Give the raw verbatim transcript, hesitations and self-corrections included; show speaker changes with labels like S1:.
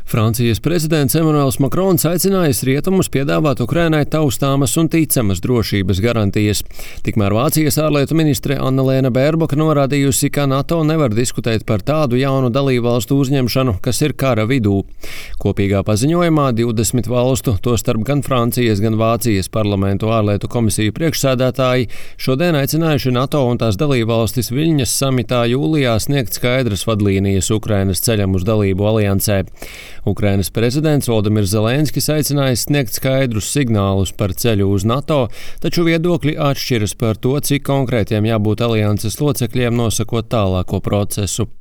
S1: Francijas prezidents Emmanuels Macrons aicinājis rietumus piedāvāt Ukrainai taustāmas un ticamas drošības garantijas. Tikmēr Vācijas ārlietu ministre Annalēna Bērboka norādījusi, ka NATO nevar diskutēt par tādu jaunu dalībvalstu uzņemšanu, kas ir kara vidū. Kopīgā paziņojumā divdesmit valstu, tostarp gan Francijas, gan Vācijas parlamentu ārlietu komisiju priekšsēdētāji, šodien aicinājuši NATO un tās dalībvalstis Viļņas samitā jūlijā sniegt skaidras vadlīnijas Ukrainas ceļam uz dalību aliansē. Ukrainas prezidents Volodimirs Zelenskis aicinājis sniegt skaidrus signālus par ceļu uz NATO, taču viedokļi atšķiras par to, cik konkrētiem jābūt alianses locekļiem nosakot tālāko procesu.